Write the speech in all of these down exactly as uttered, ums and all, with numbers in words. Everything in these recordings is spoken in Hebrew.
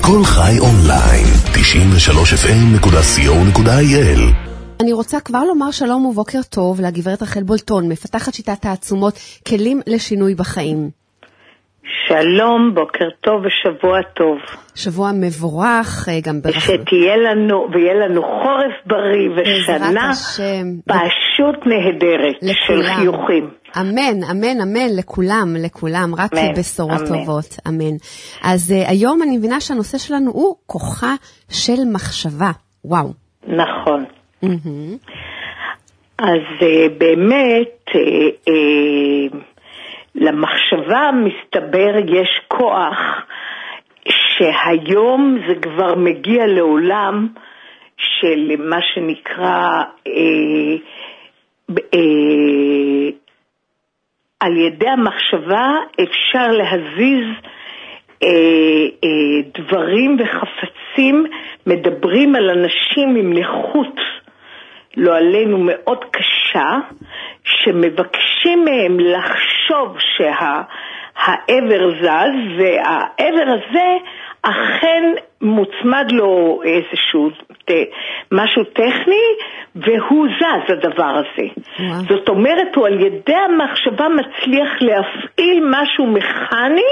כל חי אונליין, תשעים ושלוש אף אם נקודה סי או נקודה איי אל. אני רוצה כבר לומר שלום ובוקר טוב לגברת רחל בולטון, מפתחת שיטת תעצומות, כלים לשינוי בחיים. שלום, בוקר טוב ושבוע טוב. שבוע מבורך, גם ברח... שתהיה לנו, ויהיה לנו חורף בריא ושנה פשוט נהדרת של חיוכים. אמן, אמן, אמן, לכולם, לכולם, רק אמן, בשורות אמן. טובות, אמן. אז uh, היום אני מבינה שהנושא שלנו הוא כוחה של מחשבה. וואו. נכון. Mm-hmm. אז uh, באמת, uh, uh, למחשבה מסתבר יש כוח שהיום זה כבר מגיע לעולם של מה שנקרא אה, אה, על ידי המחשבה אפשר להזיז אה, אה, דברים וחפצים, מדברים על אנשים עם נכות לא עלינו מאוד קשה, שמבקשים מהם לחשוב שהעבר זז, והעבר הזה אכן מוצמד לו איזשהו משהו טכני, והוא זז הדבר הזה. Yeah. זאת אומרת, הוא על ידי המחשבה מצליח להפעיל משהו מכני,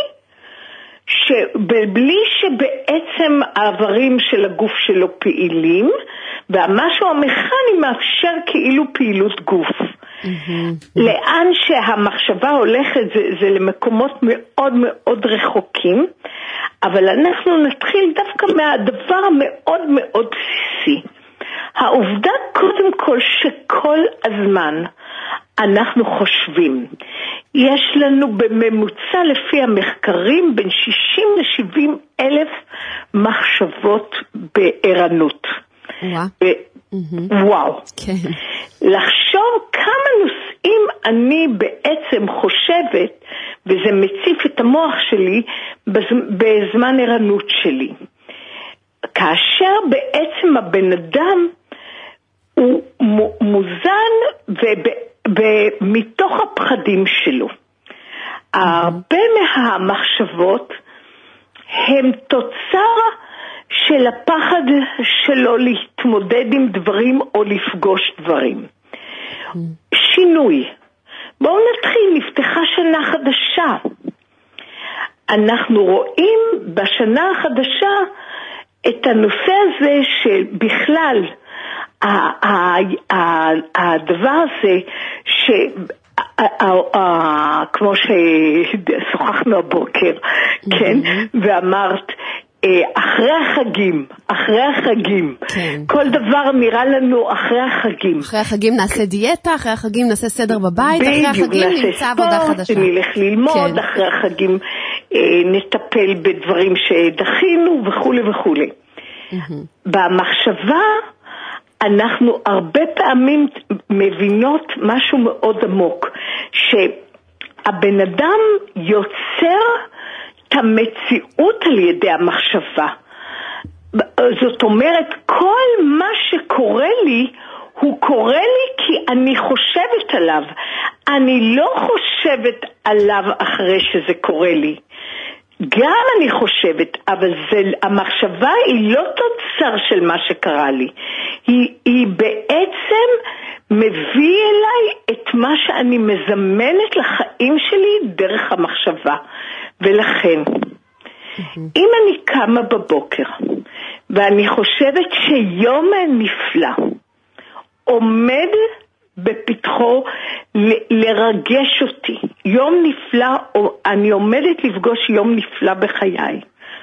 שבלי שבעצם העברים של הגוף שלו פעילים, והמשהו המכני מאפשר כאילו פעילות גוף. Mm-hmm. לאן שהמחשבה הולכת זה, זה למקומות מאוד מאוד רחוקים, אבל אנחנו נתחיל דווקא מהדבר המאוד מאוד בסיסי. העובדה קודם כל שכל הזמן אנחנו חושבים. יש לנו בממוצע לפי המחקרים בין שישים לשבעים אלף מחשבות בערנות. וואו. ו- וואו. כן. לחשוב כמה נושאים אני בעצם חושבת, וזה מציף את המוח שלי בזמן ערנות שלי. כאשר בעצם הבן אדם הוא מוזן ומתוך הפחדים שלו. הרבה מהמחשבות הם תוצר של הפחד שלו להתמודד עם דברים או לפגוש דברים. שינוי. בואו נתחיל, נפתחה שנה חדשה. אנחנו רואים בשנה החדשה את הנושא הזה שבכלל הדבר הזה ש... כמו ששוחחנו הבוקר, כן? ואמרת, אחרי החגים, אחרי החגים, כל דבר נראה לנו אחרי החגים. אחרי החגים נעשה דיאטה, אחרי החגים נעשה סדר בבית, אחרי החגים נמצא עבודה חדשה. נלך ללמוד, אחרי החגים נטפל בדברים שדחינו וכו' וכו'. במחשבה אנחנו הרבה פעמים מבינות משהו מאוד עמוק, שהבן אדם יוצר את המציאות על ידי המחשבה. זאת אומרת, כל מה שקורה לי, הוא קורה לי כי אני חושבת עליו. אני לא חושבת עליו אחרי שזה קורה לי. גם אני חושבת, אבל זה, המחשבה היא לא תוצר של מה שקרה לי. היא, היא בעצם מביא אליי את מה שאני מזמנת לחיים שלי דרך המחשבה. ולכן, mm-hmm. אם אני קמה בבוקר, ואני חושבת שיום נפלא עומד בפתחו ל- לרגש אותי, יום נפלא, או אני עומדת לפגוש יום נפלא בחיי,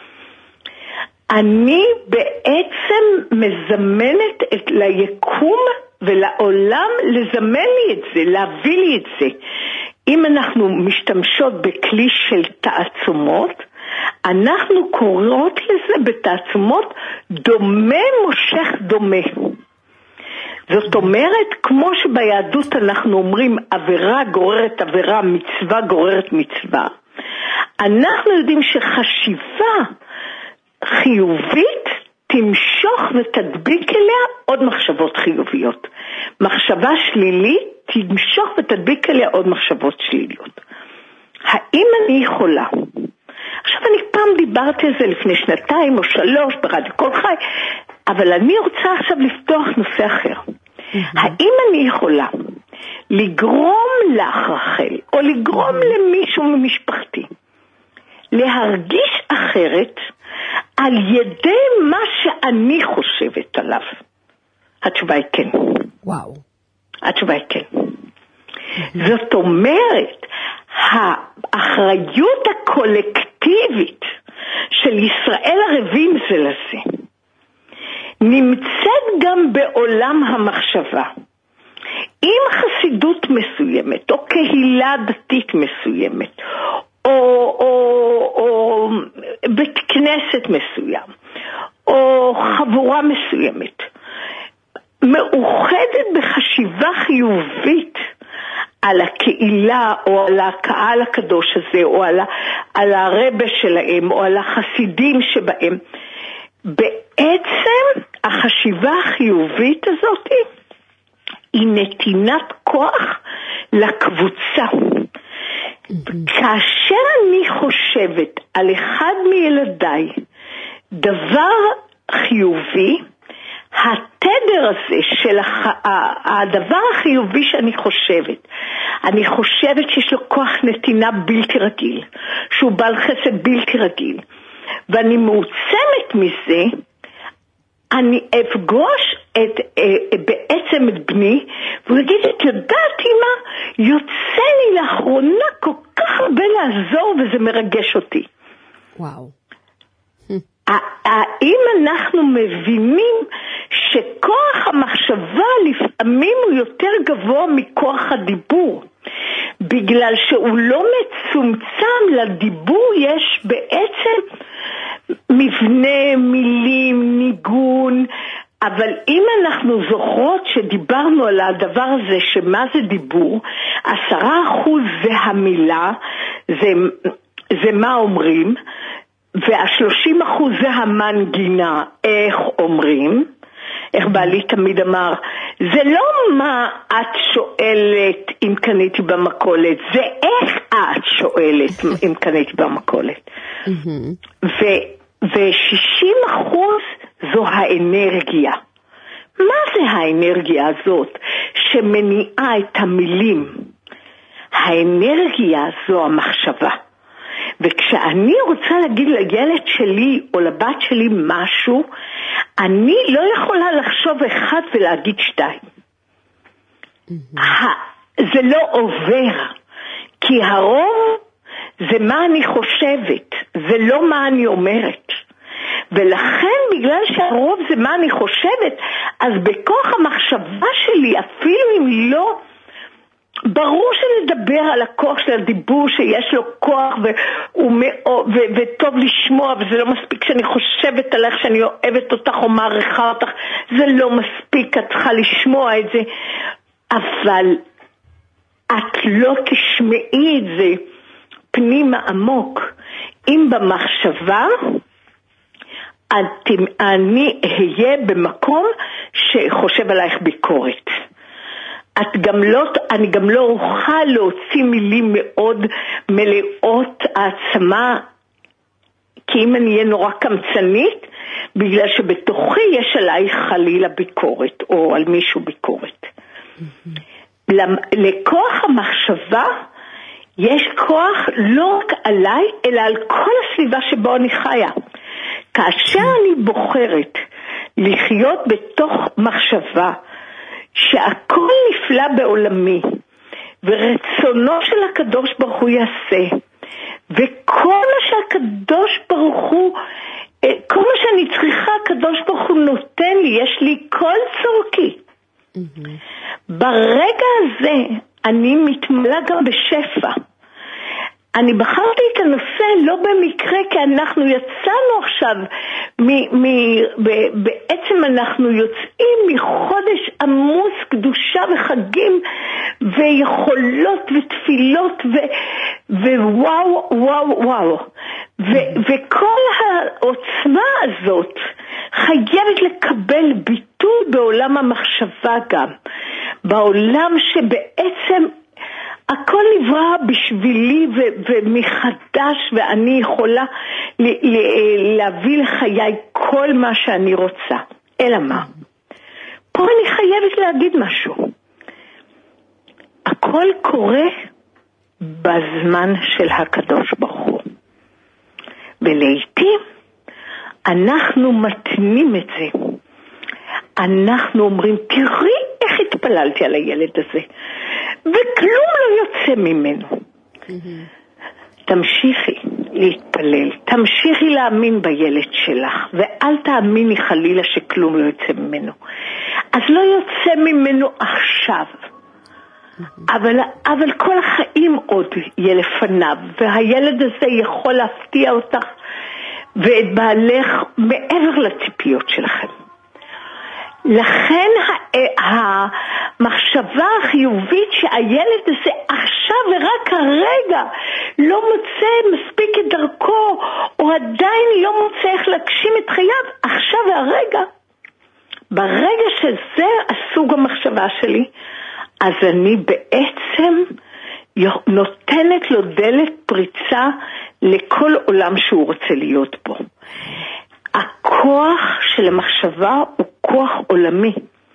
אני בעצם מזמנת את ליקום ולעולם לזמן לי את זה, להביא לי את זה. אם אנחנו משתמשות בכלי של תעצומות, אנחנו קוראות לזה בתעצומות דומה מושך דומה. זאת אומרת, כמו שביהדות אנחנו אומרים, עבירה גוררת עבירה, מצווה גוררת מצווה. אנחנו יודעים שחשיבה חיובית תמשוך ותדביק אליה עוד מחשבות חיוביות. מחשבה שלילית תמשוך ותדביק אליה עוד מחשבות שליליות. האם אני יכולה עכשיו אני פעם דיברתי על זה לפני שנתיים או שלוש ברדיו כל חי, אבל אני רוצה עכשיו לפתוח נושא אחר. האם אני יכולה לגרום לך רחל, או לגרום למישהו ממשפחתי, להרגיש אחרת על ידי מה שאני חושבת עליו? התשובה היא כן. וואו. התשובה היא כן. זאת אומרת, האחריות הקולקטיבית של ישראל ערבים זה לזה, נמצאת גם בעולם המחשבה. אם חסידות מסוימת, או קהילה דתית מסוימת, או, או, או בית כנסת מסוים, או חבורה מסוימת, מאוחדת בחשיבה חיובית על הקהילה, או על הקהל הקדוש הזה, או על, על הרבה שלהם, או על החסידים שבהם, בעצם החשיבה החיובית הזאת היא נתינת כוח לקבוצה. כאשר אני חושבת על אחד מילדיי דבר חיובי, התדר הזה של הדבר החיובי שאני חושבת, אני חושבת שיש לו כוח נתינה בלתי רגיל, שהוא בעל חסד בלתי רגיל, ואני מעוצמת מזה, אני אפגוש את, בעצם את בני, והוא יגיד, את יודעת מה, יוצא לי לאחרונה כל כך הרבה לעזור, וזה מרגש אותי. וואו. האם אנחנו מבינים שכוח המחשבה לפעמים הוא יותר גבוה מכוח הדיבור? בגלל שהוא לא מצומצם, לדיבור יש בעצם מבנה, מילים, ניגון, אבל אם אנחנו זוכרות שדיברנו על הדבר הזה, שמה זה דיבור, עשרה אחוז זה המילה, זה, זה מה אומרים, והשלושים אחוז זה המנגינה, איך אומרים, איך בעלי תמיד אמר, זה לא מה את שואלת אם קניתי במכולת, זה איך את שואלת אם קניתי במכולת. ו-שישים אחוז זו האנרגיה. מה זה האנרגיה הזאת שמניעה את המילים? האנרגיה זו המחשבה. וכשאני רוצה להגיד לילד שלי או לבת שלי משהו, אני לא יכולה לחשוב אחד ולהגיד שתיים. זה לא עובר, כי הרוב זה מה אני חושבת, זה לא מה אני אומרת. ולכן בגלל שהרוב זה מה אני חושבת, אז בכוח המחשבה שלי, אפילו אם לא, ברור שנדבר על הכוח של הדיבור, שיש לו כוח ו- ו- ו- וטוב לשמוע, וזה לא מספיק שאני חושבת עליך, שאני אוהבת אותך או מעריכה אותך, זה לא מספיק, את צריכה לשמוע את זה, אבל את לא תשמעי את זה פנימה עמוק. אם במחשבה אני אהיה במקום שחושב עלייך ביקורת, את גם לא, אני גם לא אוכל להוציא מילים מאוד מלאות העצמה, כי אם אני אהיה נורא קמצנית, בגלל שבתוכי יש עליי חלילה ביקורת, או על מישהו ביקורת. Mm-hmm. לכוח המחשבה יש כוח לא רק עליי, אלא על כל הסביבה שבו אני חיה. כאשר אני בוחרת לחיות בתוך מחשבה, שהכל נפלא בעולמי, ורצונו של הקדוש ברוך הוא יעשה, וכל מה שהקדוש ברוך הוא, כל מה שאני צריכה, הקדוש ברוך הוא נותן לי, יש לי כל צורכי. Mm-hmm. ברגע הזה אני מתמלא גם בשפע. אני בחרתי את הנושא לא במקרה, כי אנחנו יצאנו עכשיו, מ- מ- ב- בעצם אנחנו יוצאים מחודש עמוס קדושה וחגים ויכולות ותפילות ו- ווואו וואו וואו ו- וכל העוצמה הזאת חייבת לקבל ביטוי בעולם המחשבה, גם בעולם שבעצם הכל נברא בשבילי ו- ומחדש, ואני יכולה ל- ל- להביא לחיי כל מה שאני רוצה. אלא מה? פה אני חייבת להגיד משהו. הכל קורה בזמן של הקדוש ברוך הוא. ולעיתים אנחנו מתנים את זה. אנחנו אומרים, תראי איך התפללתי על הילד הזה, וכלום לא יוצא ממנו. תמשיכי להתפלל, תמשיכי להאמין בילד שלך, ואל תאמיני חלילה שכלום לא יוצא ממנו. אז לא יוצא ממנו עכשיו, אבל, אבל כל החיים עוד יהיה לפניו, והילד הזה יכול להפתיע אותך ואת בעלך מעבר לציפיות שלכם. לכן המחשבה החיובית שהילד הזה עכשיו ורק הרגע לא מוצא מספיק את דרכו, או עדיין לא מוצא איך להגשים את חייו, עכשיו והרגע, ברגע שזה הסוג המחשבה שלי, אז אני בעצם נותנת לו דלת פריצה לכל עולם שהוא רוצה להיות בו. הכוח של המחשבה הוא כוח עולמי.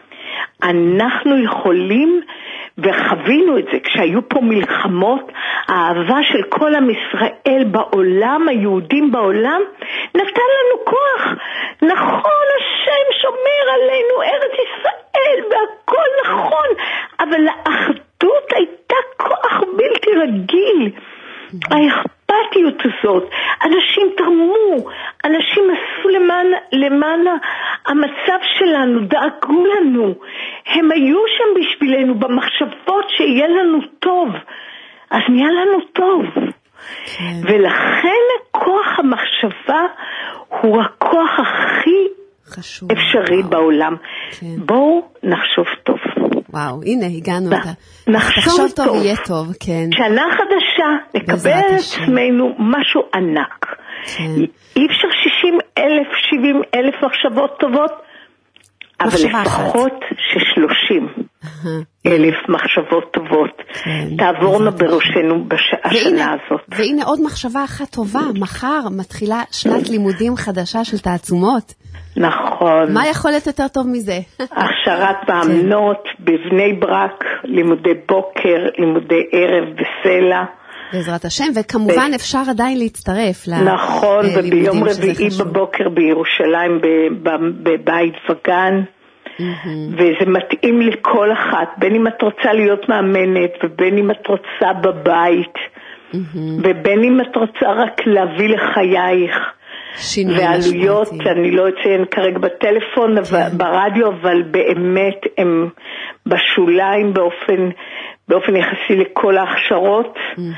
אנחנו יכולים, וחווינו את זה, כשהיו פה מלחמות, האהבה של כל עם ישראל בעולם, היהודים בעולם, נתן לנו כוח. נכון, השם שומר עלינו, ארץ ישראל, והכל נכון, אבל האחדות הייתה כוח בלתי רגיל. האכפתיות הזאת, אנשים תרמו, אנשים עשו למען, למען המצב שלנו, דאגו לנו, הם היו שם בשבילנו במחשבות שיהיה לנו טוב, אז נהיה לנו טוב. כן. ולכן כוח המחשבה הוא הכוח הכי חשוב, אפשרי וואו. בעולם. כן. בואו נחשוב טוב. וואו, הנה, הגענו אותה. נחשוב טוב. טוב, יהיה טוב, כן. שנה חדשה, נקבל על עצמנו משהו ענק. כן. אי אפשר שישים אלף, שבעים אלף מחשבות טובות, אבל לפחות ששלושים אלף מחשבות טובות תעבורנה בראשנו בשנה הזאת. והנה עוד מחשבה אחת טובה, מחר מתחילה שנת לימודים חדשה של תעצומות. נכון. מה יכול להיות יותר טוב מזה? הכשרת מאמנות בבני ברק, לימודי בוקר, לימודי ערב בסלע. בעזרת השם, וכמובן אפשר עדיין להצטרף ללימודים. נכון, וביום רביעי בבוקר בירושלים בבית וגן. וזה מתאים לכל אחת, בין אם את רוצה להיות מאמנת, ובין אם את רוצה בבית, ובין אם את רוצה רק להביא לחייך. ועלויות, אני לא אציין כרגע בטלפון, ברדיו, אבל באמת הם בשוליים באופן, באופן יחסי לכל ההכשרות,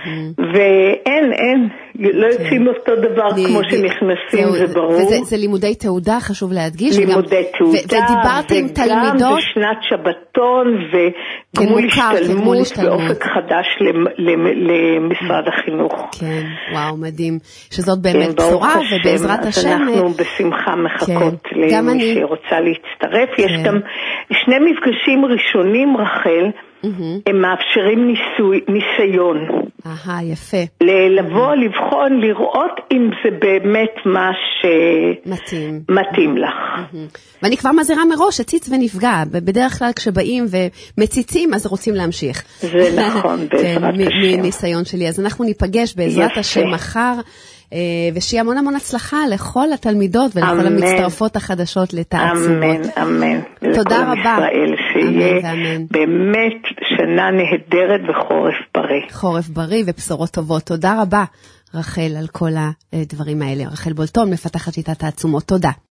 ואין, אין, לא יוצאים אותו דבר כמו שנכנסים, זה ברור. וזה לימודי תעודה, חשוב להדגיש. לימודי תעודה, וגם בשנת שבתון, וגמול השתלמות באופק חדש למשרד החינוך. כן, וואו, מדהים. שזאת באמת בשורה, ובעזרת השם. אנחנו בשמחה מחכות למי שרוצה להצטרף. יש גם שני מפגשים ראשונים, רחל, הם מאפשרים ניסוי, ניסיון. אהה, יפה. לבוא, לבחון, לראות אם זה באמת מה שמתאים. מתאים לך. ואני כבר מזהירה מראש, הציץ ונפגע. בדרך כלל כשבאים ומציצים, אז רוצים להמשיך. זה נכון, בעזרת השם. מניסיון שלי. אז אנחנו ניפגש בעזרת השם מחר, ושיהיה המון המון הצלחה לכל התלמידות ולכל המצטרפות החדשות לתעצומות. אמן, אמן. תודה רבה. שיהיה באמת שנה נהדרת וחורף בריא. חורף בריא ובשורות טובות. תודה רבה, רחל, על כל הדברים האלה. רחל בולטון, מפתחת שיטת תעצומות. תודה.